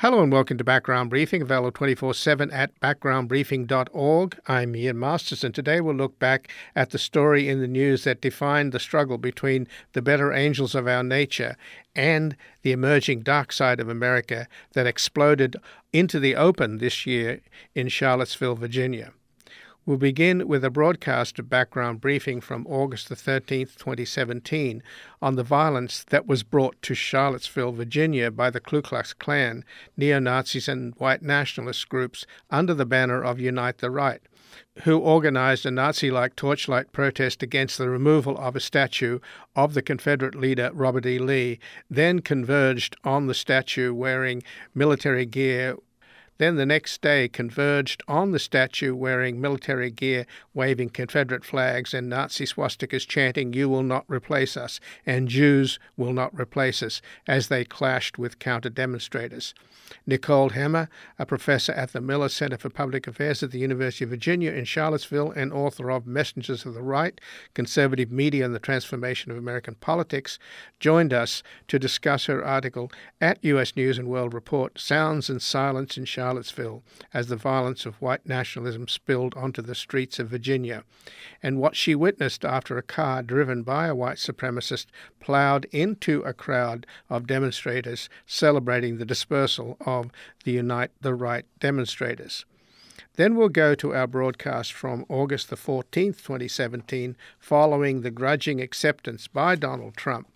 Hello and welcome to Background Briefing, available 24/7 at backgroundbriefing.org. I'm Ian Masters, and today we'll look back at the story in the news that defined the struggle between the better angels of our nature and the emerging dark side of America that exploded into the open this year in Charlottesville, Virginia. We'll begin with a broadcast of Background Briefing from August the 13th, 2017, on the violence that was brought to Charlottesville, Virginia by the Ku Klux Klan, neo-Nazis and white nationalist groups under the banner of Unite the Right, who organized a Nazi-like torchlight protest against the removal of a statue of the Confederate leader Robert E. Lee, then converged on the statue wearing military gear. Then the next day converged on the statue wearing military gear, waving Confederate flags and Nazi swastikas chanting, "You will not replace us," and "Jews will not replace us," as they clashed with counter-demonstrators. Nicole Hemmer, a professor at the Miller Center for Public Affairs at the University of Virginia in Charlottesville and author of Messengers of the Right, Conservative Media and the Transformation of American Politics, joined us to discuss her article at U.S. News and World Report, Sounds and Silence in Charlottesville, as the violence of white nationalism spilled onto the streets of Virginia, and what she witnessed after a car driven by a white supremacist plowed into a crowd of demonstrators celebrating the dispersal of the Unite the Right demonstrators. Then we'll go to our broadcast from August the 14th, 2017, following the grudging acceptance by Donald Trump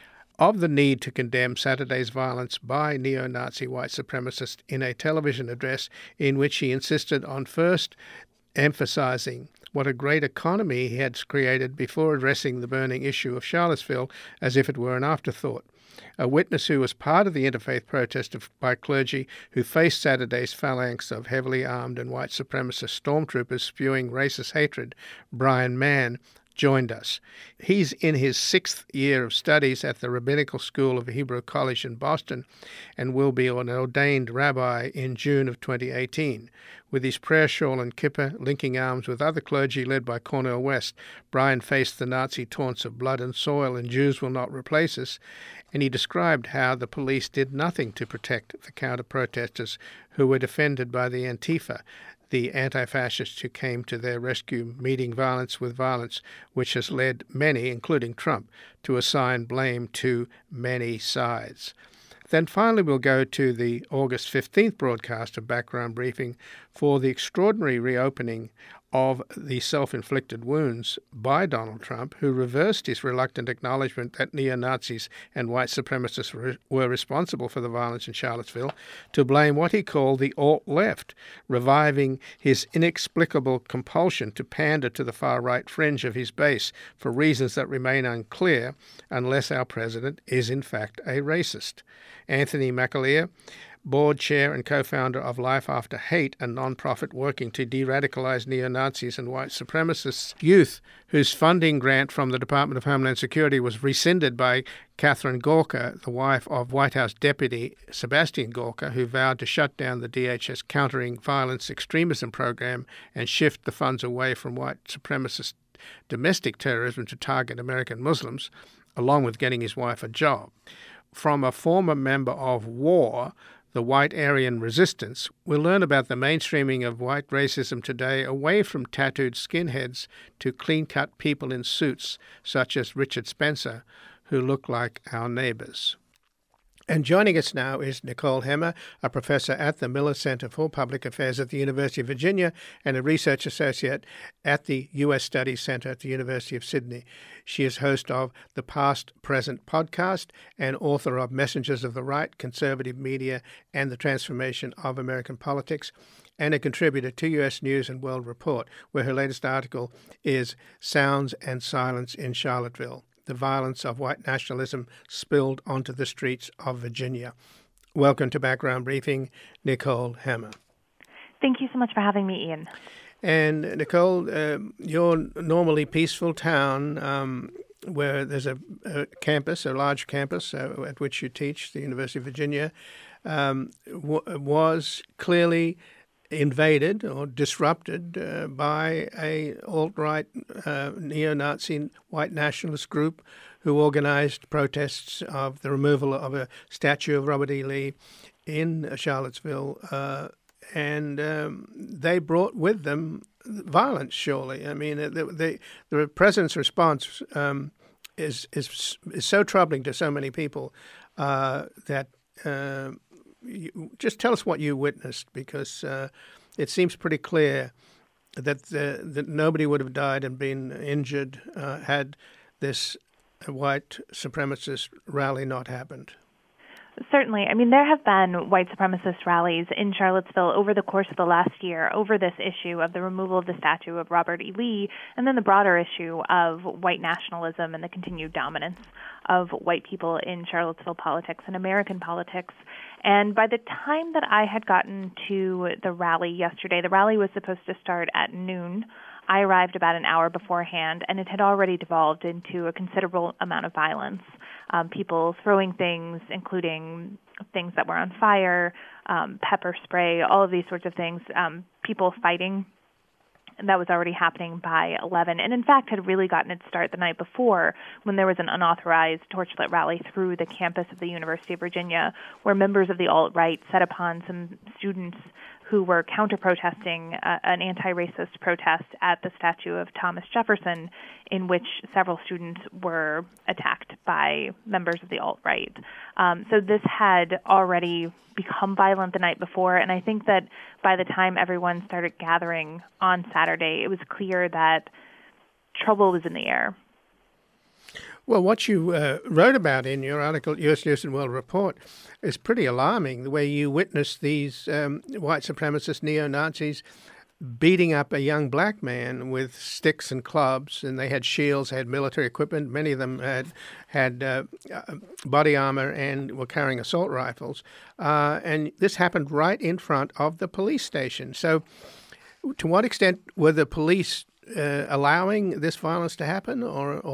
of the need to condemn Saturday's violence by neo-Nazi white supremacists in a television address in which he insisted on first emphasizing what a great economy he had created before addressing the burning issue of Charlottesville as if it were an afterthought. A witness who was part of the interfaith protest by clergy who faced Saturday's phalanx of heavily armed and white supremacist stormtroopers spewing racist hatred, Brian Mann, joined us. He's in his 6th year of studies at the Rabbinical School of Hebrew College in Boston and will be an ordained rabbi in June of 2018. With his prayer shawl and kippah linking arms with other clergy led by Cornel West, Brian faced the Nazi taunts of blood and soil and Jews will not replace us, and he described how the police did nothing to protect the counter-protesters who were defended by the Antifa, the anti-fascists who came to their rescue, meeting violence with violence, which has led many, including Trump, to assign blame to many sides. Then finally we'll go to the August 15th broadcast of Background Briefing for the extraordinary reopening of the self-inflicted wounds by Donald Trump, who reversed his reluctant acknowledgement that neo-Nazis and white supremacists were responsible for the violence in Charlottesville, to blame what he called the alt-left, reviving his inexplicable compulsion to pander to the far-right fringe of his base for reasons that remain unclear unless our president is in fact a racist. Anthony McAleer, board chair and co-founder of Life After Hate, a non-profit working to de-radicalize neo-Nazis and white supremacists youth, whose funding grant from the Department of Homeland Security was rescinded by Catherine Gorka, the wife of White House Deputy Sebastian Gorka, who vowed to shut down the DHS Countering Violence Extremism program and shift the funds away from white supremacist domestic terrorism to target American Muslims, along with getting his wife a job. From a former member of WAR, the White Aryan Resistance, we'll learn about the mainstreaming of white racism today away from tattooed skinheads to clean-cut people in suits, such as Richard Spencer, who look like our neighbors. And joining us now is Nicole Hemmer, a professor at the Miller Center for Public Affairs at the University of Virginia and a research associate at the U.S. Studies Center at the University of Sydney. She is host of the Past Present podcast and author of Messengers of the Right, Conservative Media and the Transformation of American Politics, and a contributor to U.S. News and World Report, where her latest article is Sounds and Silence in Charlottesville: The Violence of White Nationalism Spilled onto the Streets of Virginia. Welcome to Background Briefing, Nicole Hemmer. Thank you so much for having me, Ian. And Nicole, your normally peaceful town, where there's a campus, a large campus at which you teach, the University of Virginia, was clearly invaded or disrupted by a alt-right neo-Nazi white nationalist group who organized protests of the removal of a statue of Robert E. Lee in Charlottesville, and they brought with them violence. Surely, I mean, the president's response is so troubling to so many people that. Just tell us what you witnessed, because it seems pretty clear that nobody would have died and been injured had this white supremacist rally not happened. Certainly. I mean, there have been white supremacist rallies in Charlottesville over the course of the last year over this issue of the removal of the statue of Robert E. Lee, and then the broader issue of white nationalism and the continued dominance of white people in Charlottesville politics and American politics. And by the time that I had gotten to the rally yesterday, the rally was supposed to start at noon. I arrived about an hour beforehand, and it had already devolved into a considerable amount of violence. People throwing things, including things that were on fire, pepper spray, all of these sorts of things, people fighting. And that was already happening by 11, and in fact had really gotten its start the night before when there was an unauthorized torchlit rally through the campus of the University of Virginia, where members of the alt-right set upon some students who were counter-protesting an anti-racist protest at the statue of Thomas Jefferson, in which several students were attacked by members of the alt-right. So this had already become violent the night before, and I think that by the time everyone started gathering on Saturday, it was clear that trouble was in the air. Well, what you wrote about in your article, U.S. News and World Report, is pretty alarming, the way you witnessed these white supremacist neo-Nazis beating up a young black man with sticks and clubs, and they had shields, they had military equipment. Many of them had body armor and were carrying assault rifles. And this happened right in front of the police station. So to what extent were the police allowing this violence to happen,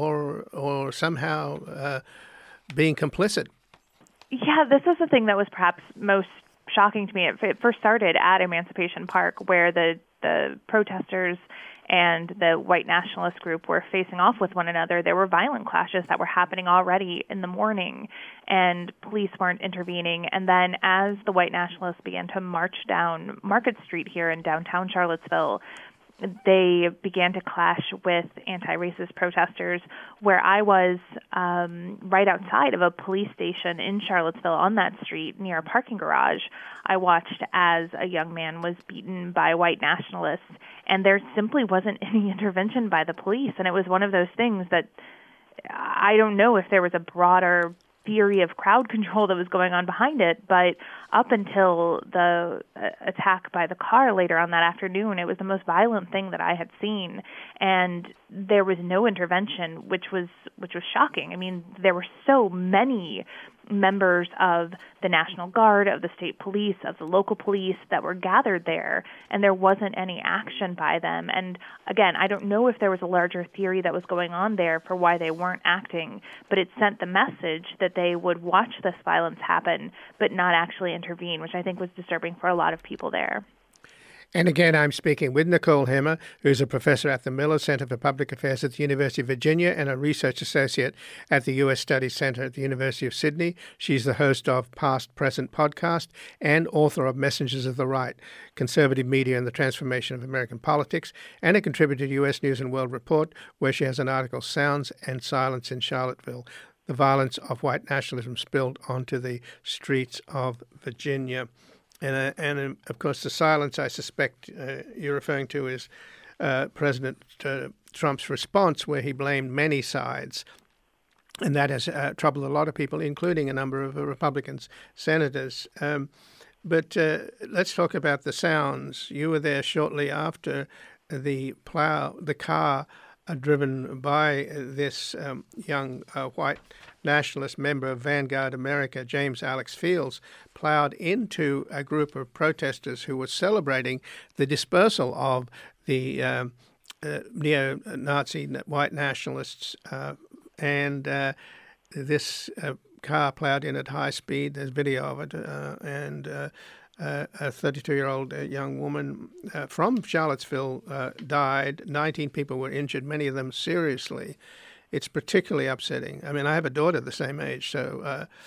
or somehow being complicit? Yeah, this was the thing that was perhaps most shocking to me. It first started at Emancipation Park, where the protesters and the white nationalist group were facing off with one another. There were violent clashes that were happening already in the morning, and police weren't intervening. And then as the white nationalists began to march down Market Street here in downtown Charlottesville, they began to clash with anti-racist protesters, where I was right outside of a police station in Charlottesville on that street near a parking garage. I watched as a young man was beaten by white nationalists, and there simply wasn't any intervention by the police. And it was one of those things that I don't know if there was a broader theory of crowd control that was going on behind it, but up until the attack by the car later on that afternoon, it was the most violent thing that I had seen, and there was no intervention, which was shocking. I mean, there were so many members of the National Guard, of the state police, of the local police that were gathered there, and there wasn't any action by them. And again, I don't know if there was a larger theory that was going on there for why they weren't acting, but it sent the message that they would watch this violence happen but not actually intervene, which I think was disturbing for a lot of people there. And again, I'm speaking with Nicole Hemmer, who's a professor at the Miller Center for Public Affairs at the University of Virginia and a research associate at the U.S. Studies Center at the University of Sydney. She's the host of Past Present podcast and author of Messengers of the Right, Conservative Media and the Transformation of American Politics, and a contributor to U.S. News and World Report, where she has an article, Sounds and Silence in Charlottesville, the Violence of White Nationalism Spilled onto the Streets of Virginia. And of course, the silence I suspect you're referring to is President Trump's response, where he blamed many sides. And that has troubled a lot of people, including a number of Republican senators. But let's talk about the sounds. You were there shortly after the car driven by this young white nationalist member of Vanguard America, James Alex Fields, plowed into a group of protesters who were celebrating the dispersal of the neo-Nazi white nationalists. And this car plowed in at high speed. There's video of it. And a 32-year-old young woman from Charlottesville died. 19 people were injured, many of them seriously. It's particularly upsetting. I mean, I have a daughter the same age, so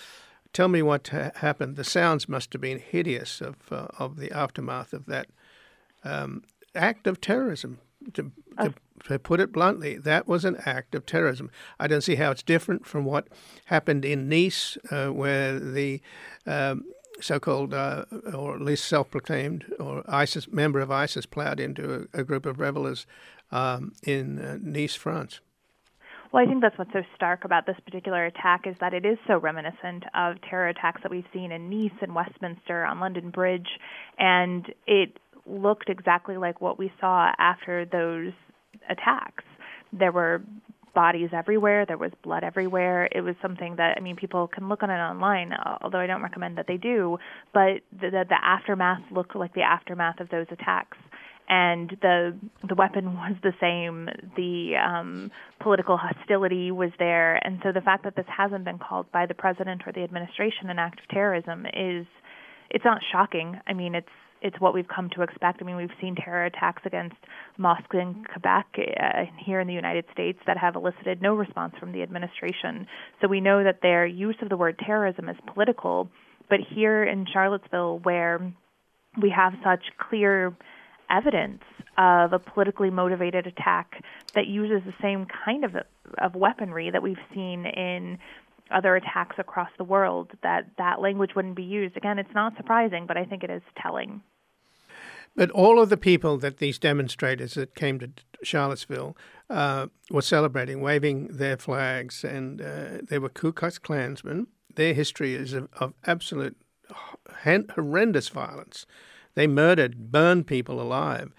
Tell me what happened. The sounds must have been hideous of the aftermath of that act of terrorism. To put it bluntly, that was an act of terrorism. I don't see how it's different from what happened in Nice, where the so-called, or at least self-proclaimed, or ISIS member of ISIS plowed into a group of revelers in Nice, France. Well, I think that's what's so stark about this particular attack is that it is so reminiscent of terror attacks that we've seen in Nice and Westminster on London Bridge, and it looked exactly like what we saw after those attacks. There were bodies everywhere. There was blood everywhere. It was something that, I mean, people can look on it online, although I don't recommend that they do, but the aftermath looked like the aftermath of those attacks. And the weapon was the same. The political hostility was there. And so the fact that this hasn't been called by the president or the administration an act of terrorism it's not shocking. I mean, it's what we've come to expect. I mean, we've seen terror attacks against mosques in Quebec here in the United States that have elicited no response from the administration. So we know that their use of the word terrorism is political. But here in Charlottesville, where we have such clear evidence of a politically motivated attack that uses the same kind of weaponry that we've seen in other attacks across the world, that language wouldn't be used. Again, it's not surprising, but I think it is telling. But all of the people that these demonstrators that came to Charlottesville were celebrating, waving their flags, and they were Ku Klux Klansmen. Their history is of absolute horrendous violence. They murdered, burned people alive.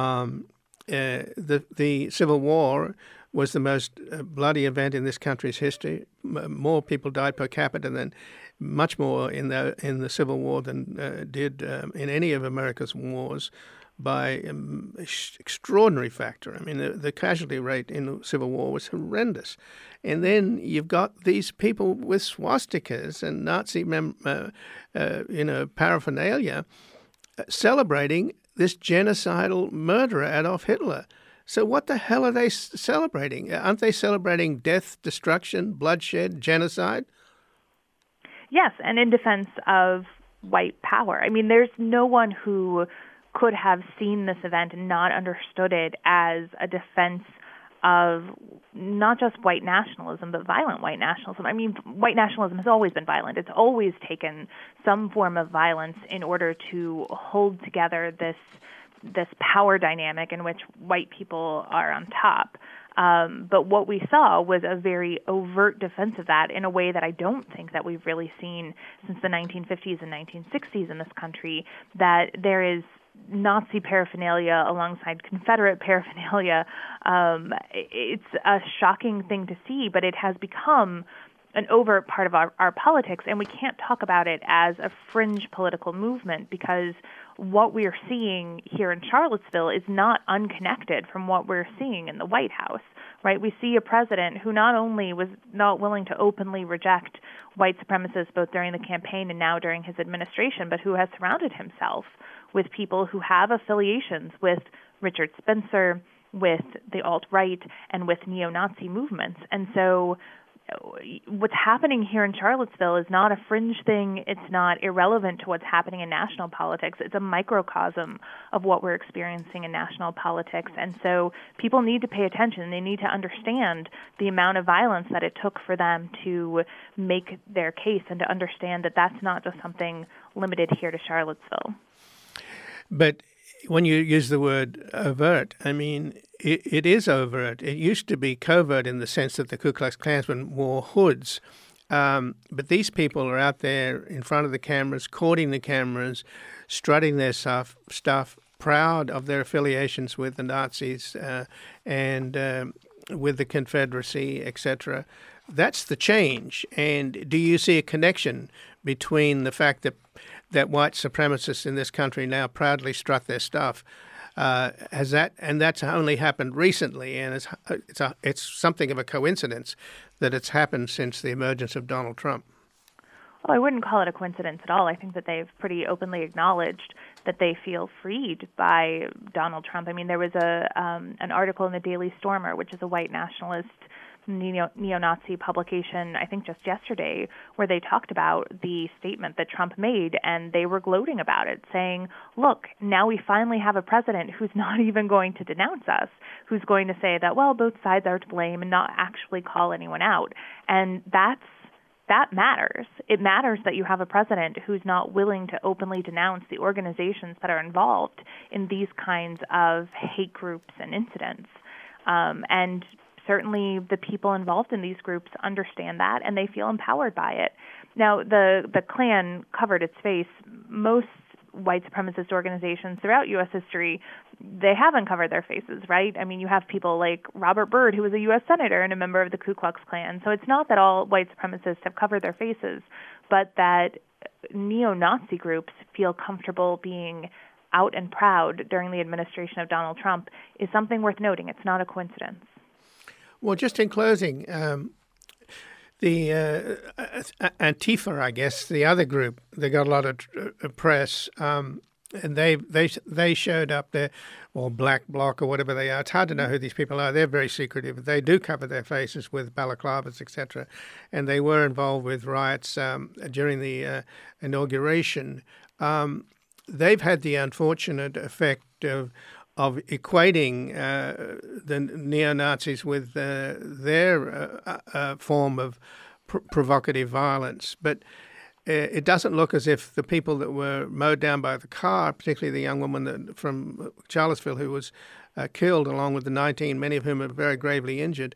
The Civil War was the most bloody event in this country's history. More people died per capita than much more in the Civil War than did in any of America's wars by extraordinary factor. I mean, the casualty rate in the Civil War was horrendous. And then you've got these people with swastikas and Nazi paraphernalia celebrating this genocidal murderer, Adolf Hitler. So what the hell are they celebrating? Aren't they celebrating death, destruction, bloodshed, genocide? Yes, and in defense of white power. I mean, there's no one who could have seen this event and not understood it as a defense of not just white nationalism, but violent white nationalism. I mean, white nationalism has always been violent. It's always taken some form of violence in order to hold together this power dynamic in which white people are on top. But what we saw was a very overt defense of that in a way that I don't think that we've really seen since the 1950s and 1960s in this country, that there is Nazi paraphernalia alongside Confederate paraphernalia. It's a shocking thing to see, but it has become an overt part of our politics, and we can't talk about it as a fringe political movement because what we're seeing here in Charlottesville is not unconnected from what we're seeing in the White House, right? We see a president who not only was not willing to openly reject white supremacists both during the campaign and now during his administration, but who has surrounded himself with people who have affiliations with Richard Spencer, with the alt-right, and with neo-Nazi movements. And so what's happening here in Charlottesville is not a fringe thing. It's not irrelevant to what's happening in national politics. It's a microcosm of what we're experiencing in national politics. And so people need to pay attention. They need to understand the amount of violence that it took for them to make their case and to understand that that's not just something limited here to Charlottesville. But when you use the word overt, I mean, it is overt. It used to be covert in the sense that the Ku Klux Klansmen wore hoods. But these people are out there in front of the cameras, courting the cameras, strutting their stuff, proud of their affiliations with the Nazis and with the Confederacy, etc. That's the change. And do you see a connection between the fact that white supremacists in this country now proudly strut their stuff? Has that, and that's only happened recently, and it's something of a coincidence that it's happened since the emergence of Donald Trump. Well, I wouldn't call it a coincidence at all. I think that they've pretty openly acknowledged that they feel freed by Donald Trump. I mean, there was an article in the Daily Stormer, which is a white nationalist neo-Nazi publication, I think just yesterday, where they talked about the statement that Trump made, and they were gloating about it, saying, look, now we finally have a president who's not even going to denounce us, who's going to say that, well, both sides are to blame and not actually call anyone out. And that matters. It matters that you have a president who's not willing to openly denounce the organizations that are involved in these kinds of hate groups and incidents. And certainly the people involved in these groups understand that, and they feel empowered by it. Now, the Klan covered its face. Most white supremacist organizations throughout U.S. history, they haven't covered their faces, right? I mean, you have people like Robert Byrd, who was a U.S. Senator and a member of the Ku Klux Klan. So it's not that all white supremacists have covered their faces, but that neo-Nazi groups feel comfortable being out and proud during the administration of Donald Trump is something worth noting. It's not a coincidence. Well, just in closing, the Antifa, I guess, the other group, they got a lot of press, and they showed up there, or Black Bloc or whatever they are. It's hard to know who these people are. They're very secretive. They do cover their faces with balaclavas, etc., and they were involved with riots during the inauguration. They've had the unfortunate effect of equating the neo-Nazis with their form of provocative violence. But it doesn't look as if the people that were mowed down by the car, particularly the young woman from Charlottesville who was killed, along with the 19, many of whom are very gravely injured,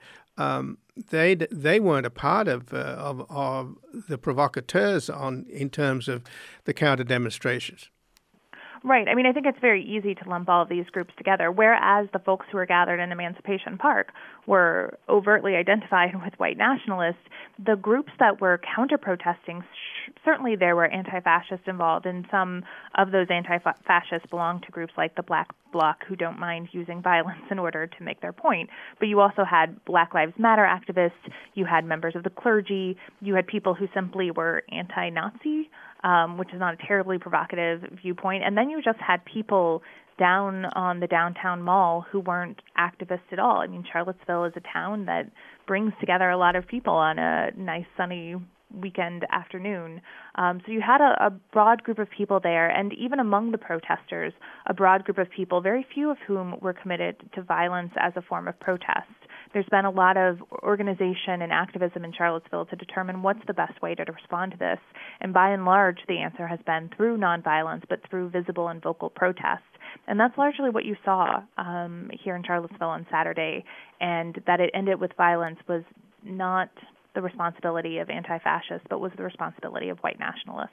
they weren't a part of the provocateurs in terms of the counter demonstrations. Right. I mean, I think it's very easy to lump all of these groups together, whereas the folks who were gathered in Emancipation Park were overtly identified with white nationalists. The groups that were counter-protesting, certainly there were anti-fascists involved, and some of those anti-fascists belong to groups like the Black Bloc, who don't mind using violence in order to make their point. But you also had Black Lives Matter activists, you had members of the clergy, you had people who simply were anti-Nazi, which is not a terribly provocative viewpoint. And then you just had people down on the downtown mall who weren't activists at all. I mean, Charlottesville is a town that brings together a lot of people on a nice sunny weekend afternoon. So you had a broad group of people there, and even among the protesters, a broad group of people, very few of whom were committed to violence as a form of protest. There's been a lot of organization and activism in Charlottesville to determine what's the best way to respond to this. And by and large, the answer has been through nonviolence, but through visible and vocal protest. And that's largely what you saw here in Charlottesville on Saturday. And that it ended with violence was not the responsibility of anti-fascists, but was the responsibility of white nationalists.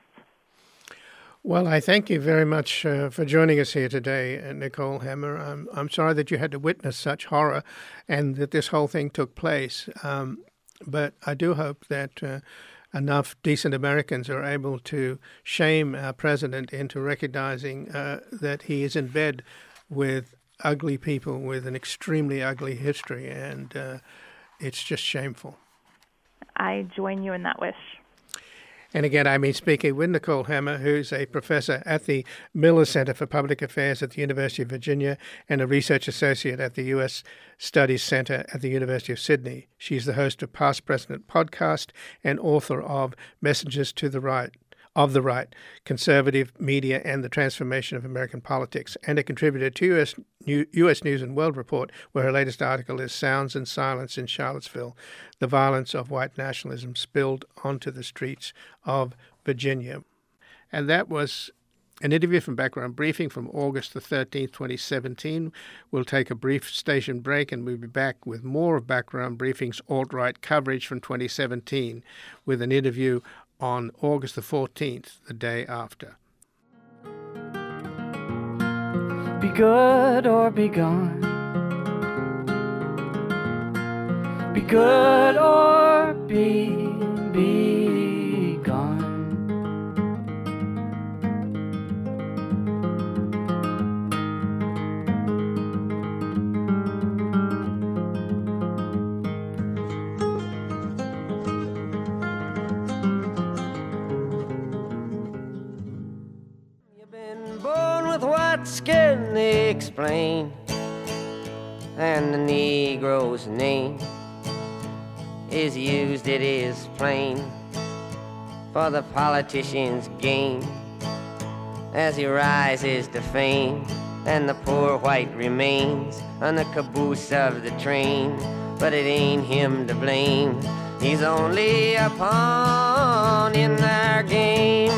Well, I thank you very much for joining us here today, Nicole Hammer. I'm sorry that you had to witness such horror and that this whole thing took place. But I do hope that enough decent Americans are able to shame our president into recognizing that he is in bed with ugly people with an extremely ugly history, and it's just shameful. I join you in that wish. And again, I've been speaking with Nicole Hammer, who's a professor at the Miller Center for Public Affairs at the University of Virginia and a research associate at the U.S. Studies Center at the University of Sydney. She's the host of Past President podcast and author of Messengers to the Right, of the Right, Conservative Media and the Transformation of American Politics, and a contributor to U.S. News and World Report, where her latest article is Sounds and Silence in Charlottesville, the Violence of White Nationalism Spilled onto the Streets of Virginia. And that was an interview from Background Briefing from August the 13th, 2017. We'll take a brief station break and we'll be back with more of Background Briefing's alt-right coverage from 2017 with an interview on August the 14th, the day after. Be good or be gone. Be good or be gone. You've been born with white skin, they explain, and the Negro's name. is used, it is plain, for the politician's gain, as he rises to fame, and the poor white remains on the caboose of the train. But it ain't him to blame, he's only a pawn in their game.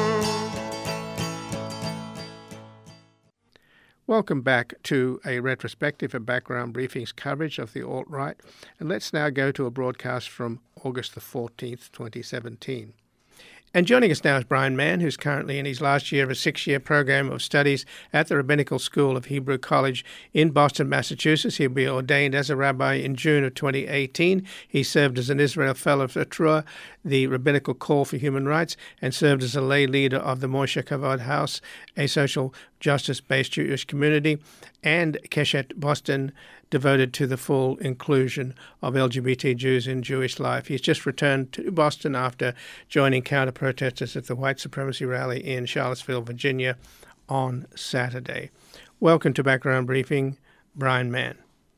Welcome back to a retrospective of Background Briefing's coverage of the alt-right, and let's now go to a broadcast from August the 14th, 2017. And joining us now is Brian Mann, who's currently in his last year of a 6-year program of studies at the Rabbinical School of Hebrew College in Boston, Massachusetts. He'll be ordained as a rabbi in June of 2018. He served as an Israel Fellow for Trua, the Rabbinical Call for Human Rights, and served as a lay leader of the Moshe Kavod House, a social justice-based Jewish community, and Keshet Boston, devoted to the full inclusion of LGBT Jews in Jewish life. He's just returned to Boston after joining counter-protesters at the white supremacy rally in Charlottesville, Virginia on Saturday. Welcome to Background Briefing, Brian Mann.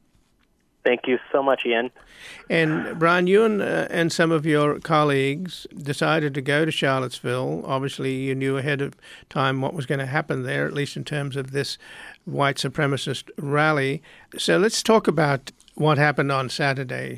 Thank you so much, Ian. And Brian, you and some of your colleagues decided to go to Charlottesville. Obviously, you knew ahead of time what was going to happen there, at least in terms of this white supremacist rally. So let's talk about what happened on Saturday,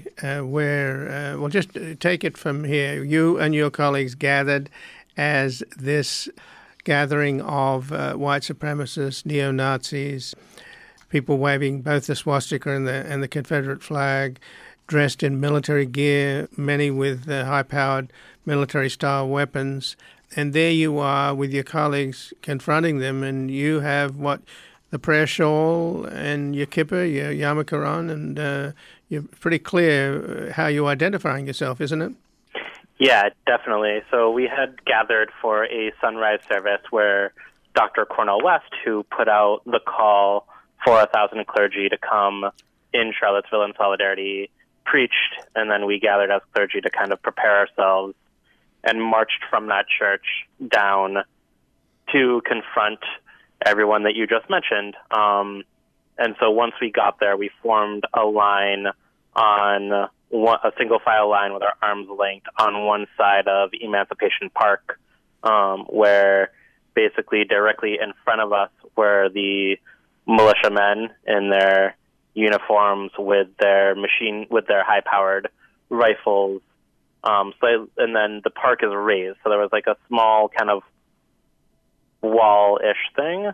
where we'll just take it from here. You and your colleagues gathered as this gathering of white supremacists, neo-Nazis, people waving both the swastika and the Confederate flag, dressed in military gear, many with high-powered military-style weapons. And there you are with your colleagues confronting them, and you have the prayer shawl and your kippah, your yarmulke on, and you're pretty clear how you're identifying yourself, isn't it? Yeah, definitely. So we had gathered for a sunrise service where Dr. Cornel West, who put out the call for 1,000 clergy to come in Charlottesville in solidarity, preached, and then we gathered as clergy to kind of prepare ourselves and marched from that church down to confront everyone that you just mentioned. And so once we got there, we formed a line on a single file line with our arms linked on one side of Emancipation Park, where basically directly in front of us were the militiamen in their uniforms with their high-powered rifles. And then the park is raised, so there was like a small kind of wall-ish thing,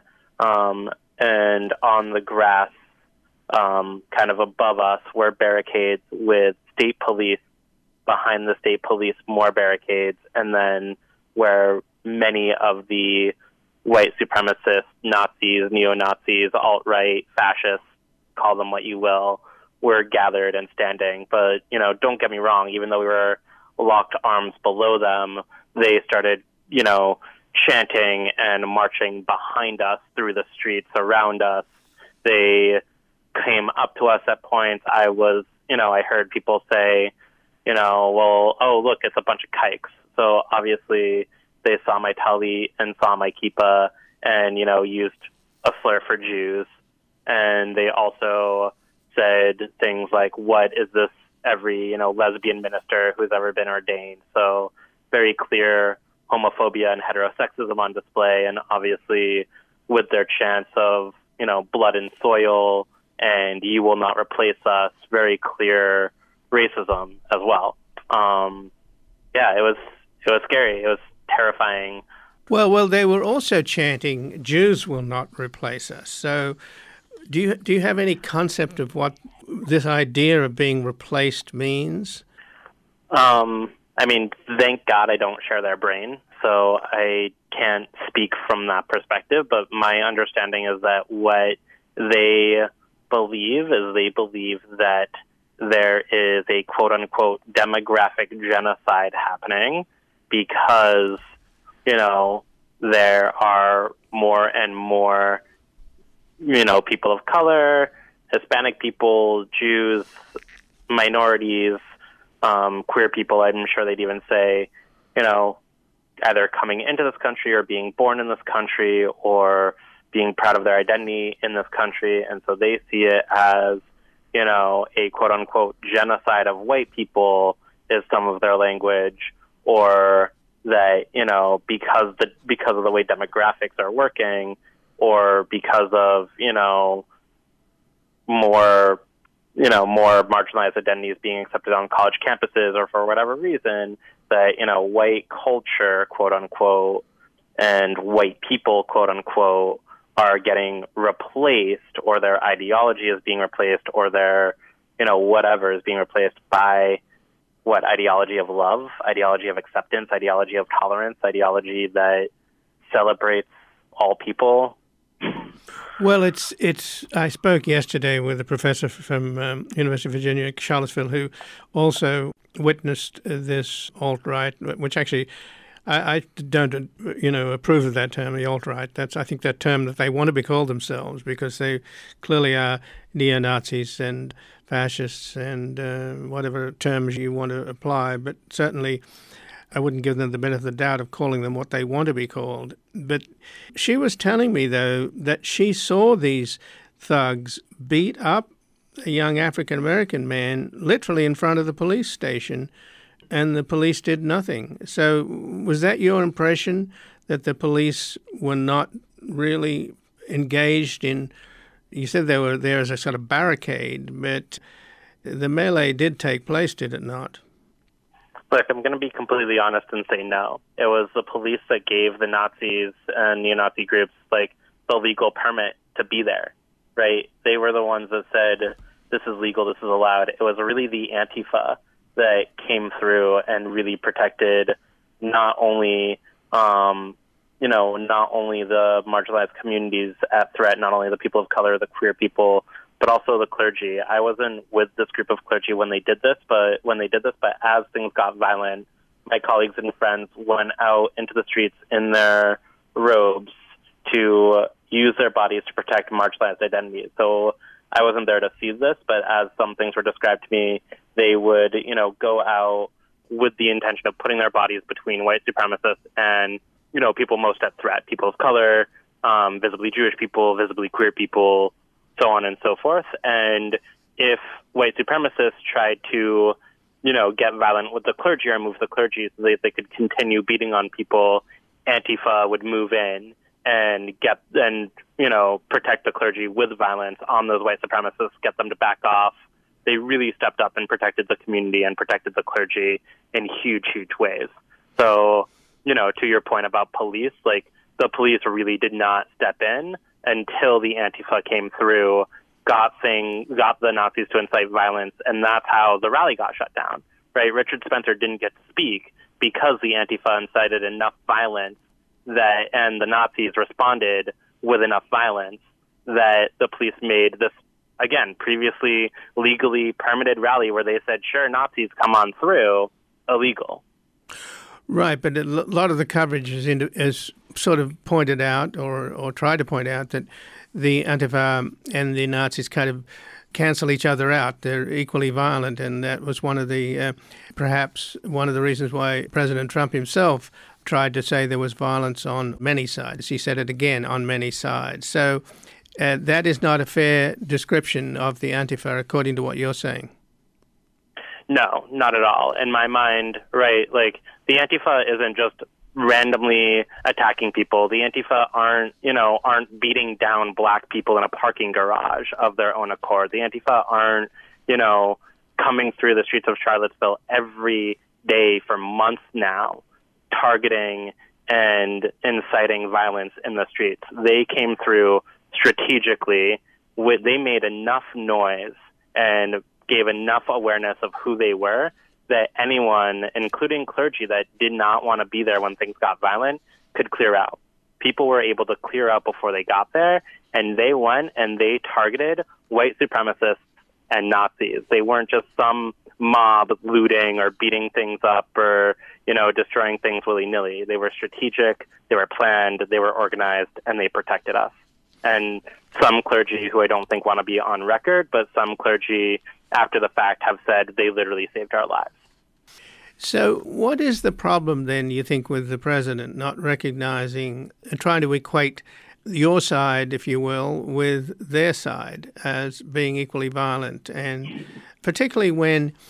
and on the grass, kind of above us, were barricades with state police. Behind the state police, more barricades, and then where many of the white supremacists, Nazis, neo-Nazis, alt-right, fascists, call them what you will, were gathered and standing. But, don't get me wrong, even though we were locked arms below them, they started, chanting and marching behind us through the streets around us. They came up to us at points. I heard people say, well, oh, look, it's a bunch of kikes. So obviously they saw my tali and saw my kippah and, used a slur for Jews. And they also said things like, what is this every, lesbian minister who's ever been ordained? So very clear homophobia and heterosexism on display. And obviously with their chants of, blood and soil and you will not replace us, very clear racism as well. It was scary. It was terrifying. Well, they were also chanting, Jews will not replace us. So do you have any concept of what this idea of being replaced means? Thank God I don't share their brain, so I can't speak from that perspective, but my understanding is that what they believe that there is a quote-unquote demographic genocide happening because, there are more and more, people of color, Hispanic people, Jews, minorities, queer people. I'm sure they'd even say, either coming into this country or being born in this country or being proud of their identity in this country. And so they see it as, a quote-unquote genocide of white people is some of their language, or that, because of the way demographics are working, or because of, more marginalized identities being accepted on college campuses, or for whatever reason, that, white culture, quote unquote, and white people, quote unquote, are getting replaced, or their ideology is being replaced, or their, whatever is being replaced by what ideology of love, ideology of acceptance, ideology of tolerance, ideology that celebrates all people. Well, I spoke yesterday with a professor from University of Virginia, Charlottesville, who also witnessed this alt-right, which actually I don't, approve of that term, the alt-right. I think that term that they want to be called themselves, because they clearly are neo-Nazis and fascists and whatever terms you want to apply. But certainly I wouldn't give them the benefit of the doubt of calling them what they want to be called. But she was telling me, though, that she saw these thugs beat up a young African-American man literally in front of the police station, and the police did nothing. So was that your impression, that the police were not really engaged in, you said they were there as a sort of barricade, but the melee did take place, did it not? Look, I'm going to be completely honest and say no. It was the police that gave the Nazis and neo-Nazi groups the legal permit to be there, right? They were the ones that said, this is legal, this is allowed. It was really the Antifa that came through and really protected not only the marginalized communities at threat, not only the people of color, the queer people, but also the clergy. I wasn't with this group of clergy when they did this, but as things got violent, my colleagues and friends went out into the streets in their robes to use their bodies to protect marginalized identities. So I wasn't there to see this, but as some things were described to me, they would, go out with the intention of putting their bodies between white supremacists and, people most at threat, people of color, visibly Jewish people, visibly queer people, so on and so forth. And if white supremacists tried to, get violent with the clergy or move the clergy so that they could continue beating on people, Antifa would move in and protect the clergy with violence on those white supremacists, get them to back off. They really stepped up and protected the community and protected the clergy in huge, huge ways. So, to your point about police, the police really did not step in until the Antifa came through, got the Nazis to incite violence, and that's how the rally got shut down, right? Richard Spencer didn't get to speak because the Antifa incited enough violence and the Nazis responded with enough violence that the police made this, again, previously legally permitted rally where they said, sure, Nazis, come on through, illegal. Right, but a lot of the coverage is sort of pointed out or tried to point out that the Antifa and the Nazis kind of cancel each other out. They're equally violent, and that was one of the perhaps one of the reasons why President Trump himself tried to say there was violence on many sides. He said it again, on many sides. So that is not a fair description of the Antifa, according to what you're saying. No, not at all. In my mind, right, the Antifa isn't just randomly attacking people. The Antifa aren't beating down black people in a parking garage of their own accord. The Antifa aren't, coming through the streets of Charlottesville every day for months now, targeting and inciting violence in the streets. They came through strategically. They made enough noise and gave enough awareness of who they were that anyone, including clergy that did not want to be there when things got violent, could clear out. People were able to clear out before they got there, and they went and they targeted white supremacists and Nazis. They weren't just some mob looting or beating things up or, destroying things willy-nilly. They were strategic, they were planned, they were organized, and they protected us. And some clergy who I don't think want to be on record, but some clergy after the fact have said they literally saved our lives. So what is the problem then, you think, with the president not recognizing and trying to equate your side, if you will, with their side as being equally violent? And particularly when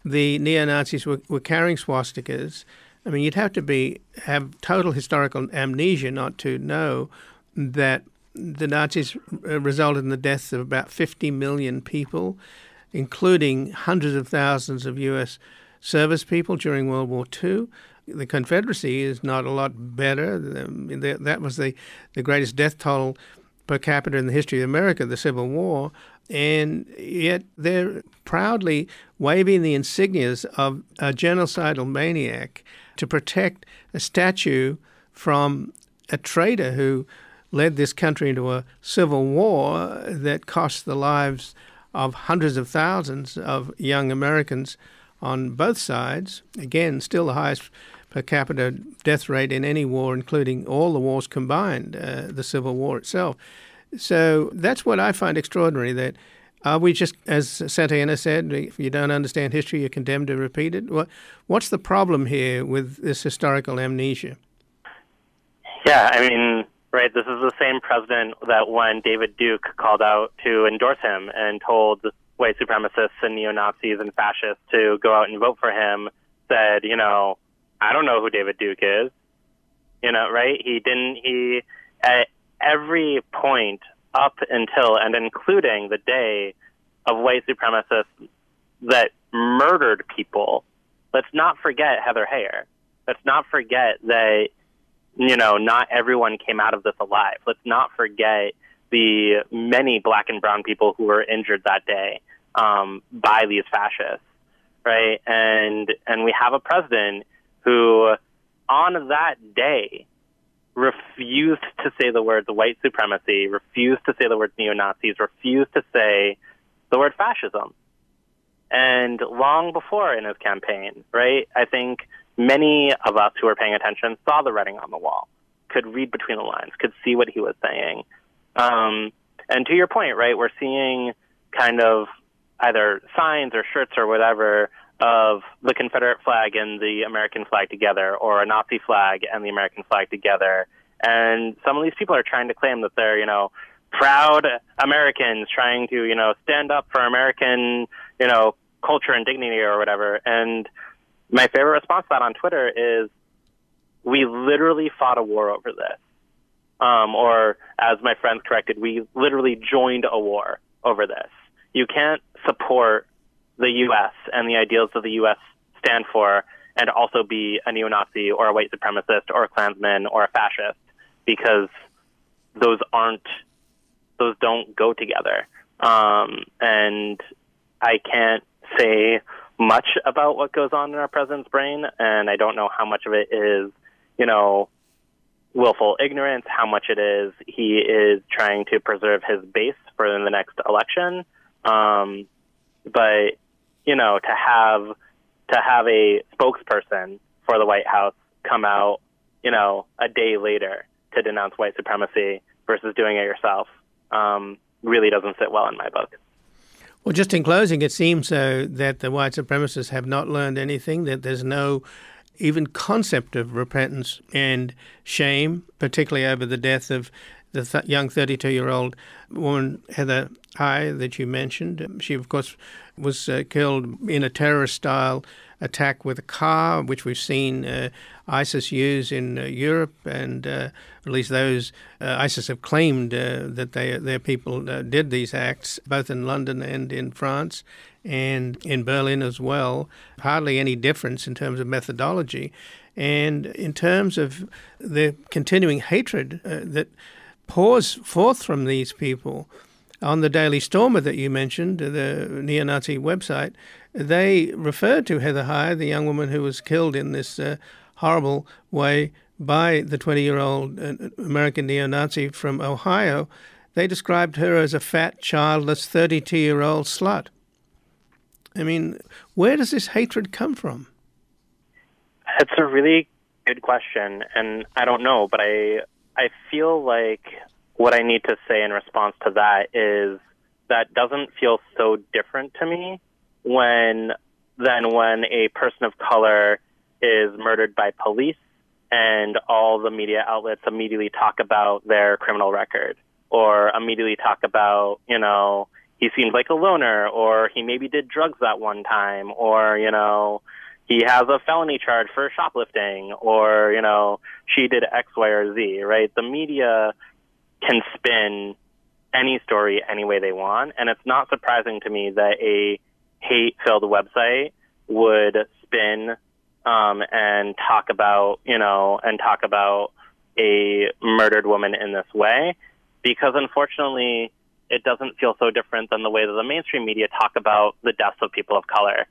the neo-Nazis were carrying swastikas. I mean, you'd have to have total historical amnesia not to know that the Nazis resulted in the deaths of about 50 million people, including hundreds of thousands of U.S. service people during World War II. The Confederacy is not a lot better. That was the greatest death toll per capita in the history of America, the Civil War, and yet they're proudly waving the insignias of a genocidal maniac to protect a statue from a traitor who led this country into a civil war that cost the lives of hundreds of thousands of young Americans on both sides. Again, still the highest per capita death rate in any war, including all the wars combined, the Civil War itself. So that's what I find extraordinary, that we just, as Santayana said, if you don't understand history, you're condemned to repeat it. What's the problem here with this historical amnesia? Yeah, I mean, right, this is the same president that when David Duke called out to endorse him and told white supremacists and neo-Nazis and fascists to go out and vote for him, said, I don't know who David Duke is, right? He at every point up until and including the day of white supremacists that murdered people. Let's not forget Heather Heyer. Let's not forget that, not everyone came out of this alive. Let's not forget the many black and brown people who were injured that day by these fascists, right? And we have a president who, on that day, refused to say the words white supremacy, refused to say the words neo-Nazis, refused to say the word fascism. And long before in his campaign, right, I think many of us who were paying attention saw the writing on the wall, could read between the lines, could see what he was saying. And to your point, right, we're seeing kind of either signs or shirts or whatever of the Confederate flag and the American flag together, or a Nazi flag and the American flag together. And some of these people are trying to claim that they're, proud Americans trying to, stand up for American, culture and dignity or whatever. And my favorite response to that on Twitter is, we literally fought a war over this. Or as my friends corrected, we literally joined a war over this. You can't support the U.S. and the ideals that the U.S. stand for and also be a neo-Nazi or a white supremacist or a Klansman or a fascist, because those don't go together. And I can't say much about what goes on in our president's brain, and I don't know how much of it is, willful ignorance, how much it is he is trying to preserve his base for the next election. But to have a spokesperson for the White House come out, a day later to denounce white supremacy versus doing it yourself, really doesn't sit well in my book. Well, just in closing, it seems that the white supremacists have not learned anything, that there's no even concept of repentance and shame, particularly over the death of the young 32-year-old woman, Heather Heyer, that you mentioned. She, of course, was killed in a terrorist-style attack with a car, which we've seen ISIS use in Europe, and at least those ISIS have claimed that their people did these acts, both in London and in France and in Berlin as well. Hardly any difference in terms of methodology. And in terms of the continuing hatred that pours forth from these people, on the Daily Stormer that you mentioned, the neo-Nazi website, they referred to Heather Heyer, the young woman who was killed in this horrible way by the 20-year-old American neo-Nazi from Ohio. They described her as a fat, childless, 32-year-old slut. I mean, where does this hatred come from? It's a really good question, and I don't know, but I feel like what I need to say in response to that is that doesn't feel so different to me when a person of color is murdered by police and all the media outlets immediately talk about their criminal record or immediately talk about, he seems like a loner, or he maybe did drugs that one time, or, he has a felony charge for shoplifting, or, she did X, Y, or Z, right? The media can spin any story any way they want, and it's not surprising to me that a hate-filled website would spin and talk about a murdered woman in this way, because unfortunately it doesn't feel so different than the way that the mainstream media talk about the deaths of people of color.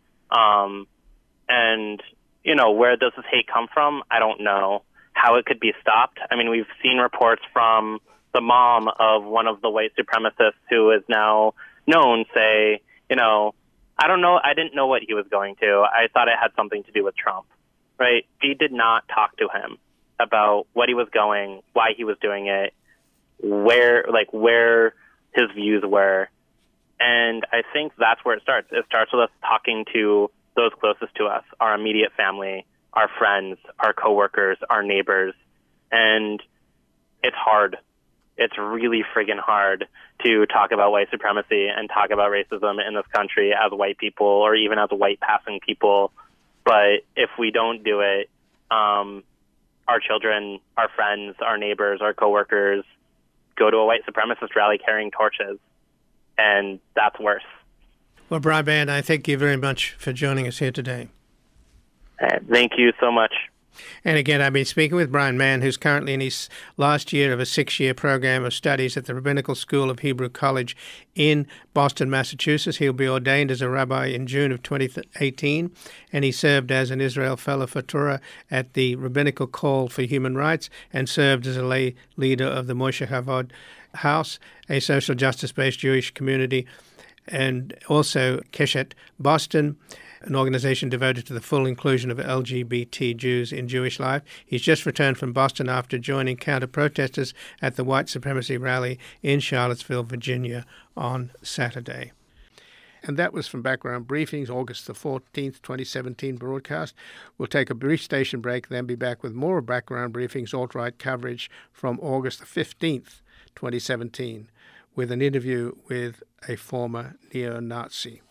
And where does this hate come from? I don't know how it could be stopped. I mean, we've seen reports from the mom of one of the white supremacists who is now known say, I don't know, I didn't know what he was going to. I thought it had something to do with Trump, right? She did not talk to him about what he was going, why he was doing it, where his views were. And I think that's where it starts. It starts with us talking to those closest to us, our immediate family, our friends, our coworkers, our neighbors. And it's hard. It's really friggin' hard to talk about white supremacy and talk about racism in this country as white people, or even as white passing people. But if we don't do it, our children, our friends, our neighbors, our coworkers go to a white supremacist rally carrying torches, and that's worse. Well, Brian Mann, I thank you very much for joining us here today. Thank you so much. And again, I've been speaking with Brian Mann, who's currently in his last year of a 6-year program of studies at the Rabbinical School of Hebrew College in Boston, Massachusetts. He'll be ordained as a rabbi in June of 2018, and he served as an Israel Fellow for Torah at the Rabbinical Call for Human Rights and served as a lay leader of the Moshe Chavod House, a social justice-based Jewish community, and also Keshet Boston, an organization devoted to the full inclusion of LGBT Jews in Jewish life. He's just returned from Boston after joining counter-protesters at the white supremacy rally in Charlottesville, Virginia on Saturday. And that was from Background Briefing's August the 14th, 2017 broadcast. We'll take a brief station break, then be back with more of Background Briefing's alt-right coverage from August the 15th, 2017, with an interview with a former neo-Nazi.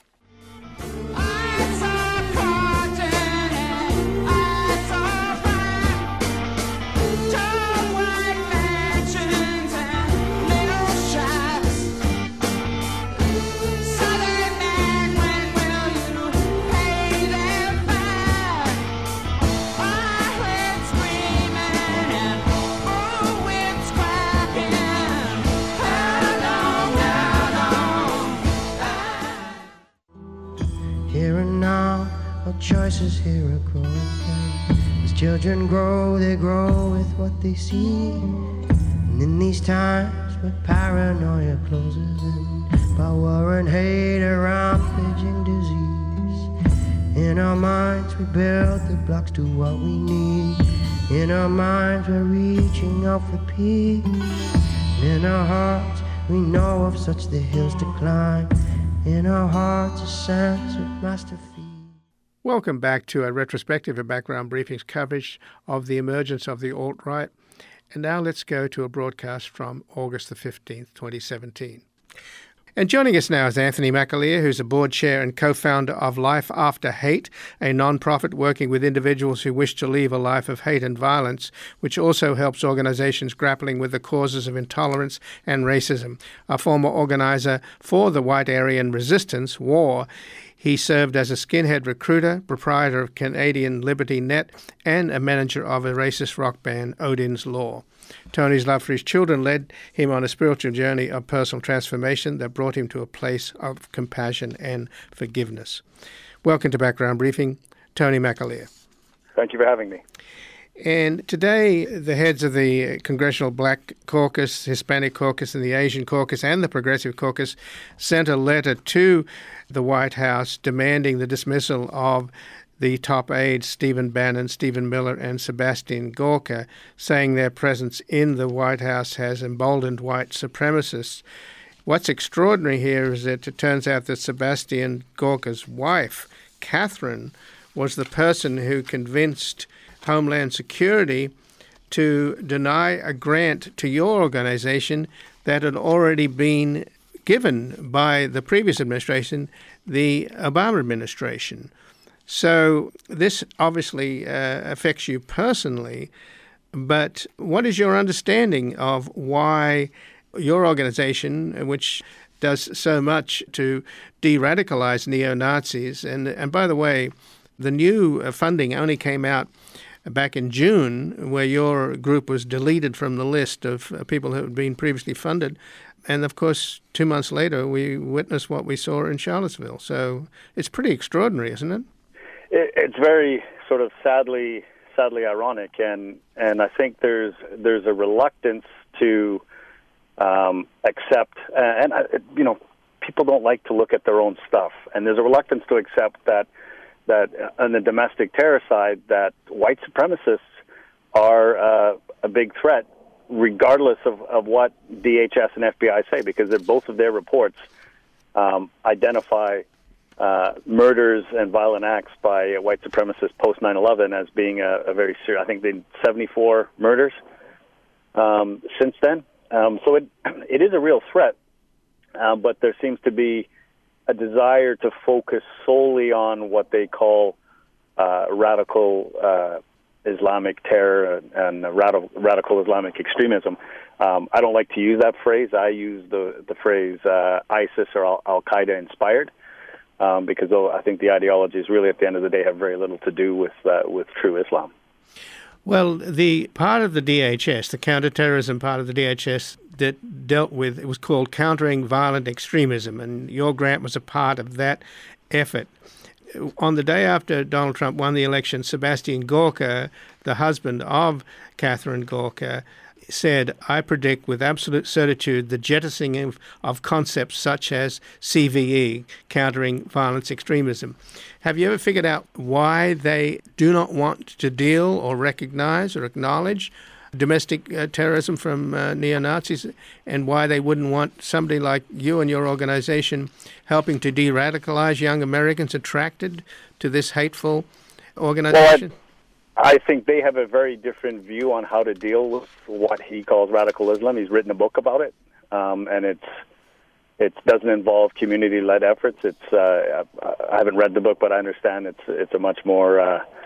Choices here are growing. As children grow, they grow with what they see. And in these times where paranoia closes in, power and hate are rampaging disease. In our minds we build the blocks to what we need. In our minds we're reaching out for peace. And in our hearts we know of such the hills to climb. In our hearts a sense of masterpiece. Welcome back to a retrospective of Background Briefing's coverage of the emergence of the alt-right. And now let's go to a broadcast from August the 15th, 2017. And joining us now is Anthony McAleer, who's a board chair and co-founder of Life After Hate, a non-profit working with individuals who wish to leave a life of hate and violence, which also helps organizations grappling with the causes of intolerance and racism. A former organizer for the White Aryan Resistance, WAR, he served as a skinhead recruiter, proprietor of Canadian Liberty Net, and a manager of a racist rock band, Odin's Law. Tony's love for his children led him on a spiritual journey of personal transformation that brought him to a place of compassion and forgiveness. Welcome to Background Briefing, Tony McAleer. Thank you for having me. And today, the heads of the Congressional Black Caucus, Hispanic Caucus, and the Asian Caucus, and the Progressive Caucus sent a letter to the White House demanding the dismissal of the top aides, Stephen Bannon, Stephen Miller, and Sebastian Gorka, saying their presence in the White House has emboldened white supremacists. What's extraordinary here is that it turns out that Sebastian Gorka's wife, Catherine, was the person who convinced Homeland Security to deny a grant to your organization that had already been given by the previous administration, the Obama administration. So this obviously affects you personally, but what is your understanding of why your organization, which does so much to de-radicalize neo-Nazis, and by the way, the new funding only came out back in June, where your group was deleted from the list of people who had been previously funded. And of course, 2 months later, we witnessed what we saw in Charlottesville. So it's pretty extraordinary, isn't it? It's very sort of sadly ironic, and I think there's a reluctance to accept, and people don't like to look at their own stuff, and there's a reluctance to accept that on the domestic terror side, that white supremacists are a big threat, regardless of what DHS and FBI say, because both of their reports identify murders and violent acts by white supremacists post 9/11 as being a very serious. I think they 74 murders since then. So it is a real threat, but there seems to be a desire to focus solely on what they call radical Islamic terror and radical Islamic extremism. I don't like to use that phrase. I use the phrase ISIS or Al-Qaeda inspired, because I think the ideologies really at the end of the day have very little to do with true Islam. Well, the part of the DHS, the counterterrorism part of the DHS that dealt with, it was called Countering Violent Extremism, and your grant was a part of that effort. On the day after Donald Trump won the election, Sebastian Gorka, the husband of Catherine Gorka, said, "I predict with absolute certitude the jettisoning of concepts such as CVE, countering violence extremism." Have you ever figured out why they do not want to deal or recognize or acknowledge domestic terrorism from neo-Nazis, and why they wouldn't want somebody like you and your organization helping to de-radicalize young Americans attracted to this hateful organization? Well, I think they have a very different view on how to deal with what he calls radical Islam. He's written a book about it, and it doesn't involve community-led efforts. I haven't read the book, but I understand it's a much more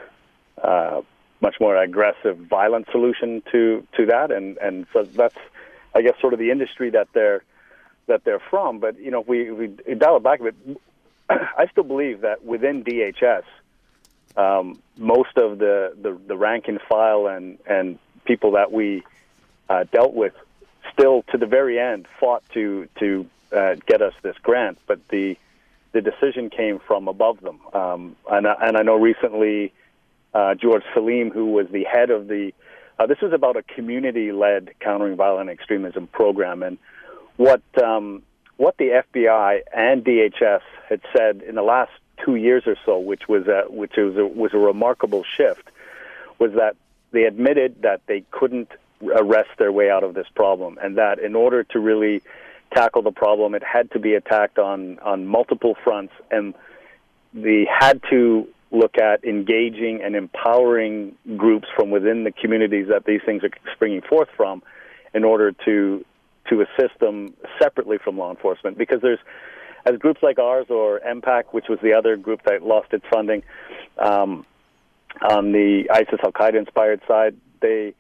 aggressive, violent solution to that, and so that's, I guess, sort of the industry that they're from. But if we dial it back a bit, I still believe that within DHS, most of the rank and file and people that we dealt with still to the very end fought to get us this grant, but the decision came from above them. And I know recently George Salim, who was the head of this was about a community-led countering violent extremism program, and what the FBI and DHS had said in the last 2 years or so, which was a remarkable shift, was that they admitted that they couldn't arrest their way out of this problem, and that in order to really tackle the problem, it had to be attacked on multiple fronts, and they had to look at engaging and empowering groups from within the communities that these things are springing forth from in order to assist them separately from law enforcement. Because as groups like ours or MPAC, which was the other group that lost its funding, on the ISIS Al-Qaeda inspired side, we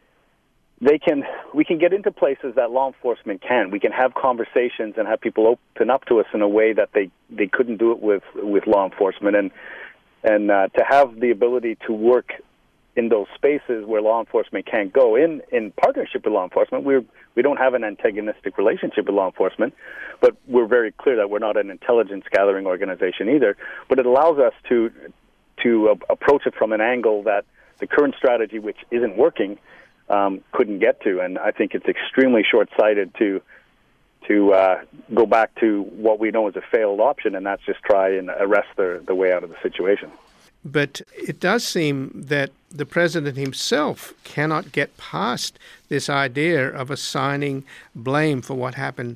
can get into places that law enforcement can. We can have conversations and have people open up to us in a way that they couldn't do it with law enforcement, and to have the ability to work in those spaces where law enforcement can't go in partnership with law enforcement. We don't have an antagonistic relationship with law enforcement, but we're very clear that we're not an intelligence gathering organization either. But it allows us to approach it from an angle that the current strategy, which isn't working, couldn't get to. And I think it's extremely short-sighted to go back to what we know is a failed option, and that's just try and arrest the way out of the situation. But it does seem that the president himself cannot get past this idea of assigning blame for what happened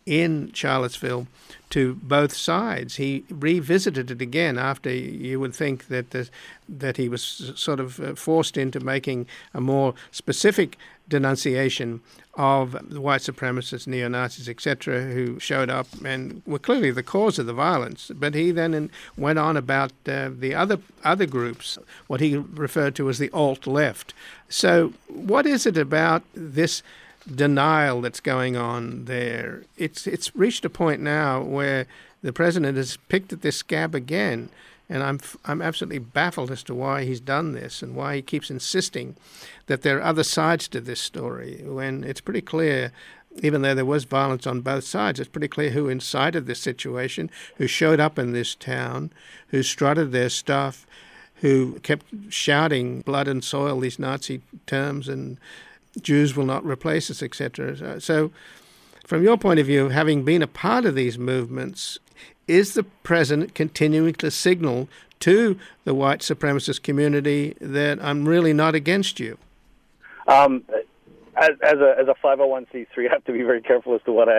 in Charlottesville to both sides. He revisited it again after you would think that he was sort of forced into making a more specific denunciation of the white supremacists, neo-Nazis, etc., who showed up and were clearly the cause of the violence. But he then went on about the other groups, what he referred to as the alt-left. So what is it about this denial that's going on there? It's reached a point now where the president has picked at this scab again, and I'm absolutely baffled as to why he's done this and why he keeps insisting that there are other sides to this story, when it's pretty clear, even though there was violence on both sides, it's pretty clear who incited this situation, who showed up in this town, who strutted their stuff, who kept shouting blood and soil, these Nazi terms, and Jews will not replace us, etc. So from your point of view, having been a part of these movements, is the president continuing to signal to the white supremacist community that I'm really not against you? As a 501c3, I have to be very careful as to what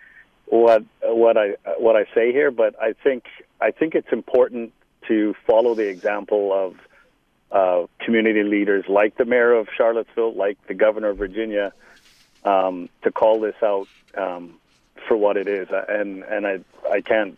I say here. But I think it's important to follow the example of community leaders like the mayor of Charlottesville, like the governor of Virginia, to call this out for what it is. And I can't,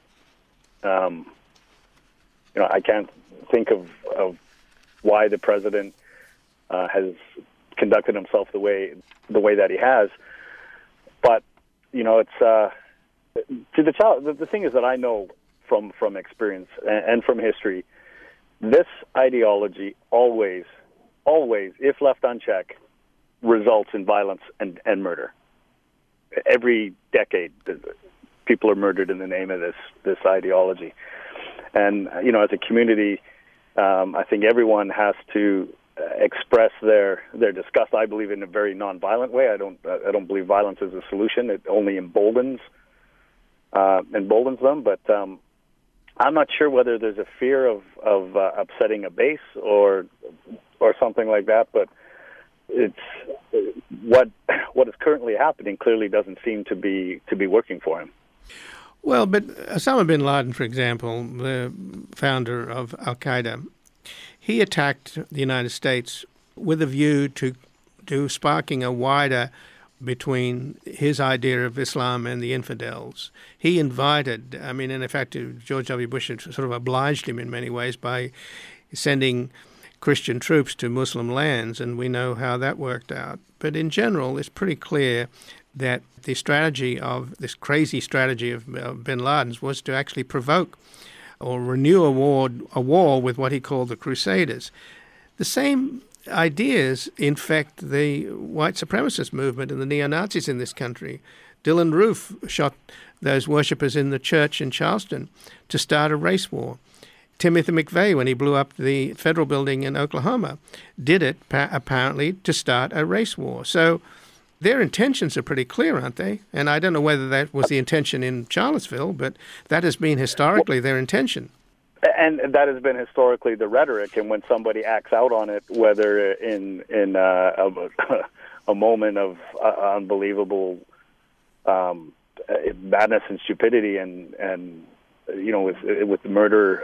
I can't think of why the president has conducted himself the way that he has. But it's to the child. The thing is that I know from experience and from history, this ideology always, if left unchecked, results in violence and murder. Every decade, people are murdered in the name of this ideology. And as a community, I think everyone has to express their disgust. I believe in a very nonviolent way. I don't believe violence is a solution. It only emboldens them. But I'm not sure whether there's a fear of upsetting a base or something like that. But it's what is currently happening clearly doesn't seem to be working for him. Well, but Osama bin Laden, for example, the founder of Al-Qaeda, he attacked the United States with a view to sparking a wider between his idea of Islam and the infidels. He invited, in fact, George W. Bush had sort of obliged him in many ways by sending Christian troops to Muslim lands, and we know how that worked out. But in general, it's pretty clear that the strategy of this crazy strategy of bin Laden's was to actually provoke or renew a war with what he called the Crusaders. The same ideas infect the white supremacist movement and the neo-Nazis in this country. Dylan Roof shot those worshippers in the church in Charleston to start a race war. Timothy McVeigh, when he blew up the federal building in Oklahoma, did it apparently to start a race war. So their intentions are pretty clear, aren't they? And I don't know whether that was the intention in Charlottesville, but that has been historically their intention. And that has been historically the rhetoric. And when somebody acts out on it, whether in a moment of unbelievable madness and stupidity, and with the murder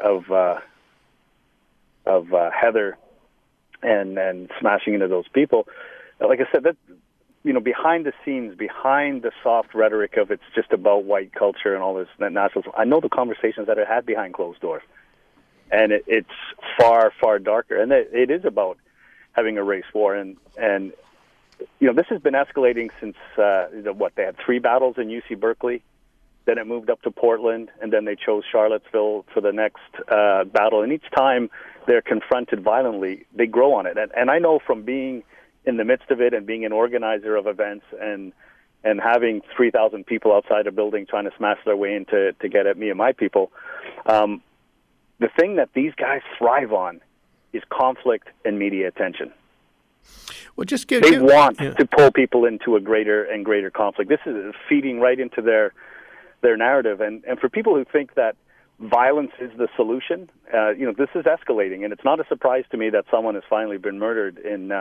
of Heather and smashing into those people, like I said, that behind the scenes, behind the soft rhetoric of it's just about white culture and all this nationalism, I know the conversations that are had behind closed doors. And it's far, far darker. And it is about having a race war. And this has been escalating since, they had 3 battles in UC Berkeley. Then it moved up to Portland. And then they chose Charlottesville for the next battle. And each time they're confronted violently, they grow on it. And I know from being in the midst of it and being an organizer of events and having 3,000 people outside a building trying to smash their way in to get at me and my people, the thing that these guys thrive on is conflict and media attention. Well, they want to pull people into a greater and greater conflict. This is feeding right into their narrative. And for people who think that violence is the solution, this is escalating. And it's not a surprise to me that someone has finally been murdered in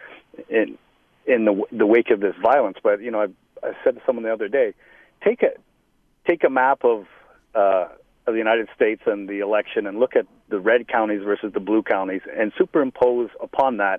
the wake of this violence. But I said to someone the other day, take take a map of the United States and the election and look at the red counties versus the blue counties and superimpose upon that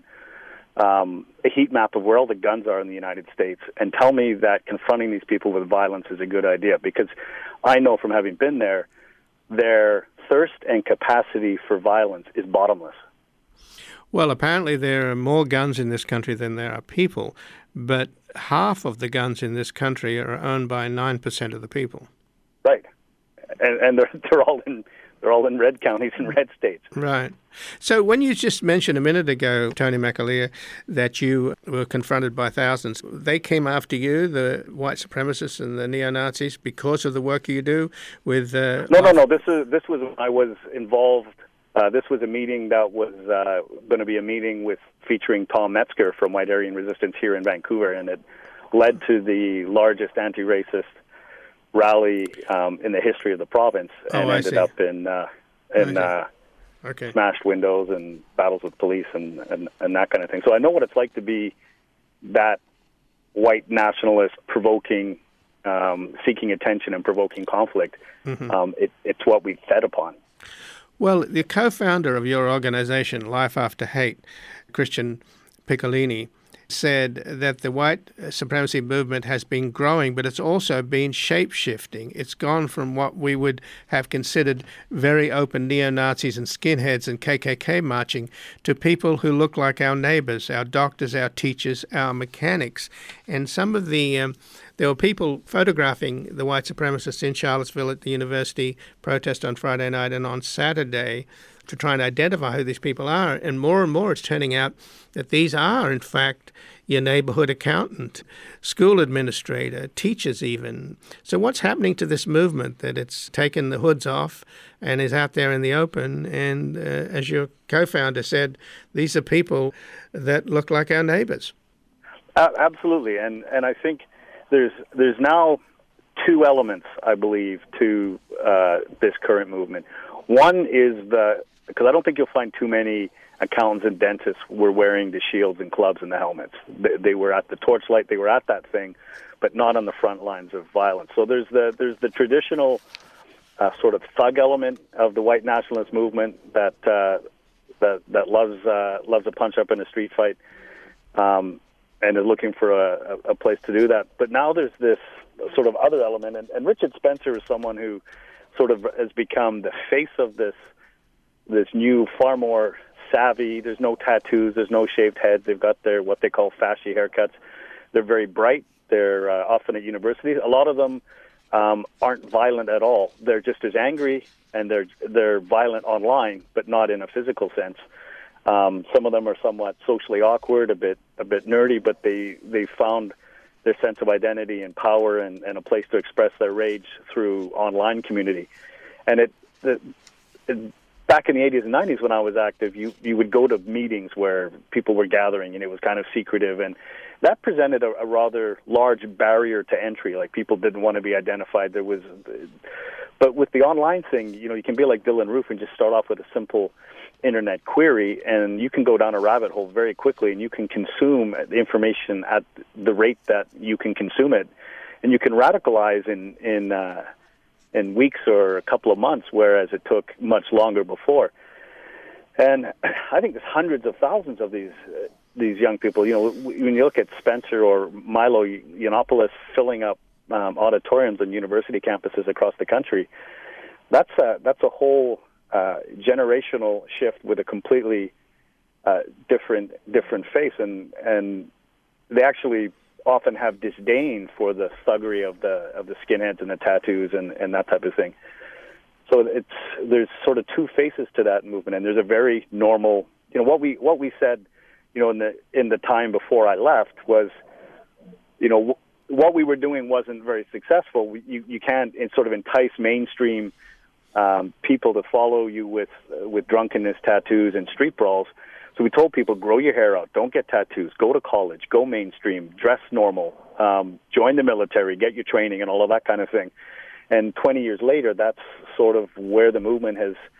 a heat map of where all the guns are in the United States, and tell me that confronting these people with violence is a good idea, because I know from having been there, their thirst and capacity for violence is bottomless. Well, apparently there are more guns in this country than there are people, but half of the guns in this country are owned by 9% of the people. Right, and they're all in red counties and red states. Right. So when you just mentioned a minute ago, Tony McAleer, that you were confronted by thousands, they came after you, the white supremacists and the neo-Nazis, because of the work you do with... No. This was when I was involved. This was a meeting that was going to be a meeting featuring Tom Metzger from White Aryan Resistance here in Vancouver, and it led to the largest anti-racist rally in the history of the province, and ended up in smashed windows and battles with police and that kind of thing. So I know what it's like to be that white nationalist provoking, seeking attention and provoking conflict. Mm-hmm. It's what we fed upon. Well, the co-founder of your organization, Life After Hate, Christian Piccolini, said that the white supremacy movement has been growing, but it's also been shape-shifting. It's gone from what we would have considered very open neo-Nazis and skinheads and KKK marching to people who look like our neighbors, our doctors, our teachers, our mechanics. And some of the there were people photographing the white supremacists in Charlottesville at the university protest on Friday night and on Saturday to try and identify who these people are. And more it's turning out that these are, in fact, your neighborhood accountant, school administrator, teachers even. So what's happening to this movement that it's taken the hoods off and is out there in the open? And as your co-founder said, these are people that look like our neighbors. Absolutely. And I think there's now two elements, I believe, to this current movement. One is because I don't think you'll find too many accountants and dentists were wearing the shields and clubs and the helmets. They were at the torchlight, they were at that thing, but not on the front lines of violence. So there's the traditional sort of thug element of the white nationalist movement that loves a punch up in a street fight, and is looking for a place to do that. But now there's this sort of other element, and Richard Spencer is someone who sort of has become the face of this new, far more savvy. There's no tattoos, there's no shaved heads. They've got their what they call fashy haircuts. They're very bright. They're often at universities. A lot of them aren't violent at all. They're just as angry, and they're violent online, but not in a physical sense. Some of them are somewhat socially awkward, a bit nerdy, but they found their sense of identity and power and a place to express their rage through online community. And back in the 80s and 90s when I was active, you would go to meetings where people were gathering, and it was kind of secretive, and that presented a rather large barrier to entry. Like, people didn't want to be identified. But with the online thing, you can be like Dylan Roof and just start off with a simple internet query, and you can go down a rabbit hole very quickly, and you can consume the information at the rate that you can consume it, and you can radicalize in weeks or a couple of months, whereas it took much longer before. And I think there's hundreds of thousands of these young people. When you look at Spencer or Milo Yiannopoulos filling up auditoriums on university campuses across the country, that's a whole generational shift with a completely different face, and they actually often have disdain for the thuggery of the skinheads and the tattoos and that type of thing. So there's sort of two faces to that movement, and there's a very normal, what we said, in the time before I left was, what we were doing wasn't very successful. You can't sort of entice mainstream people to follow you with drunkenness, tattoos, and street brawls. So we told people, grow your hair out, don't get tattoos, go to college, go mainstream, dress normal, join the military, get your training, and all of that kind of thing. And 20 years later, that's sort of where the movement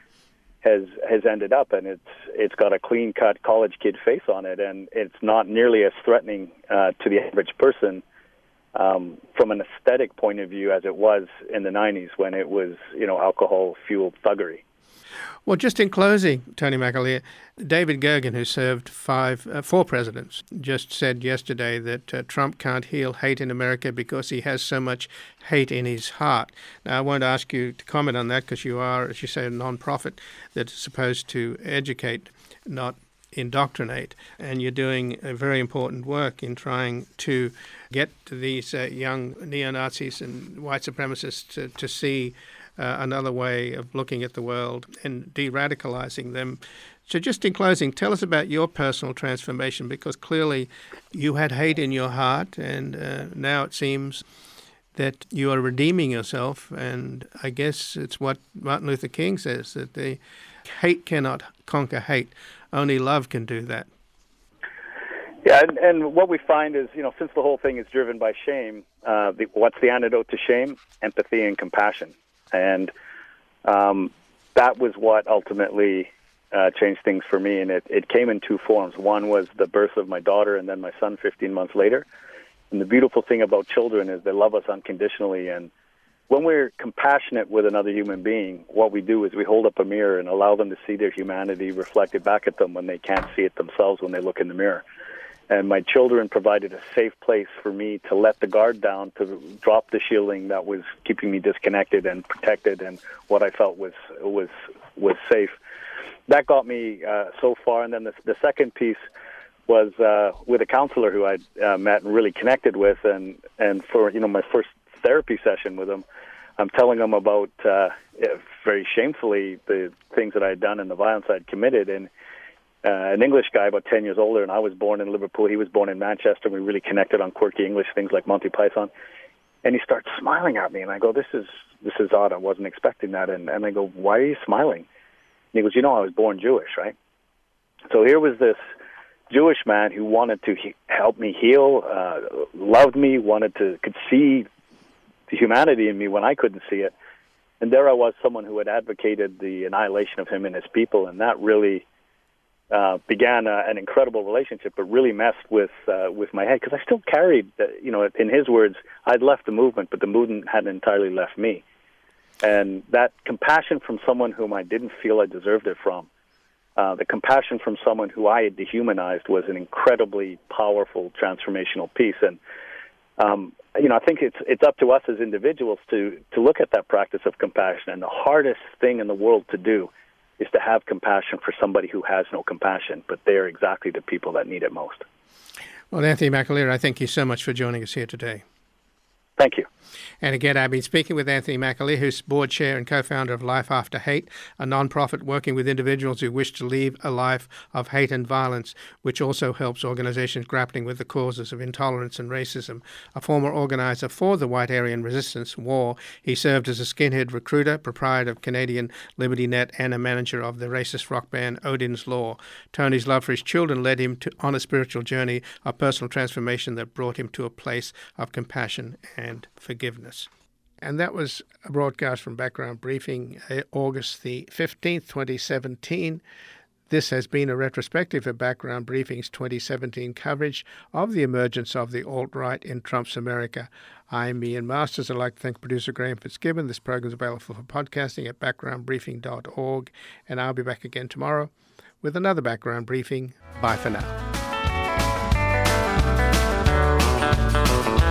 has ended up, and it's got a clean-cut college kid face on it, and it's not nearly as threatening to the average person from an aesthetic point of view as it was in the 90s when it was, alcohol-fueled thuggery. Well, just in closing, Tony McAleer, David Gergen, who served 4 presidents, just said yesterday that Trump can't heal hate in America because he has so much hate in his heart. Now, I won't ask you to comment on that because you are, as you say, a non-profit that's supposed to educate, not indoctrinate, and you're doing a very important work in trying to get these young neo-Nazis and white supremacists to see another way of looking at the world and de-radicalizing them. So just in closing, tell us about your personal transformation, because clearly you had hate in your heart, and now it seems that you are redeeming yourself, and I guess it's what Martin Luther King says, that the hate cannot conquer hate. Only love can do that. Yeah, and what we find is, since the whole thing is driven by shame, what's the antidote to shame? Empathy and compassion. And that was what ultimately changed things for me, and it came in 2 forms. One was the birth of my daughter and then my son 15 months later. And the beautiful thing about children is they love us unconditionally, and when we're compassionate with another human being, what we do is we hold up a mirror and allow them to see their humanity reflected back at them when they can't see it themselves when they look in the mirror. And my children provided a safe place for me to let the guard down, to drop the shielding that was keeping me disconnected and protected, and what I felt was safe. That got me so far. And then the second piece was with a counselor who I'd met and really connected with, and for my first therapy session with him, I'm telling him about very shamefully the things that I had done and the violence I'd committed. And an English guy about 10 years older, and I was born in Liverpool. He was born in Manchester. And we really connected on quirky English things like Monty Python. And he starts smiling at me, and I go, "This is odd. I wasn't expecting that." And I go, "Why are you smiling?" And he goes, "I was born Jewish, right?" So here was this Jewish man who wanted to help me heal, loved me, could see the humanity in me when I couldn't see it. And there I was, someone who had advocated the annihilation of him and his people, and that really began an incredible relationship, but really messed with my head, because I still carried, in his words, I'd left the movement, but the movement hadn't entirely left me. And that compassion from someone whom I didn't feel I deserved it from, the compassion from someone who I had dehumanized, was an incredibly powerful transformational piece. And I think it's up to us as individuals to look at that practice of compassion. And the hardest thing in the world to do is to have compassion for somebody who has no compassion, but they're exactly the people that need it most. Well, Anthony McAleer, I thank you so much for joining us here today. Thank you. And again, I've been speaking with Anthony McAleer, who's board chair and co-founder of Life After Hate, a non-profit working with individuals who wish to leave a life of hate and violence, which also helps organizations grappling with the causes of intolerance and racism. A former organizer for the White Aryan Resistance War, he served as a skinhead recruiter, proprietor of Canadian Liberty Net, and a manager of the racist rock band Odin's Law. Tony's love for his children led him on a spiritual journey of personal transformation that brought him to a place of compassion and forgiveness. And that was a broadcast from Background Briefing, August the 15th, 2017. This has been a retrospective of Background Briefing's 2017 coverage of the emergence of the alt-right in Trump's America. I'm Ian Masters. I'd like to thank producer Graham Fitzgibbon. This program is available for podcasting at backgroundbriefing.org. And I'll be back again tomorrow with another Background Briefing. Bye for now.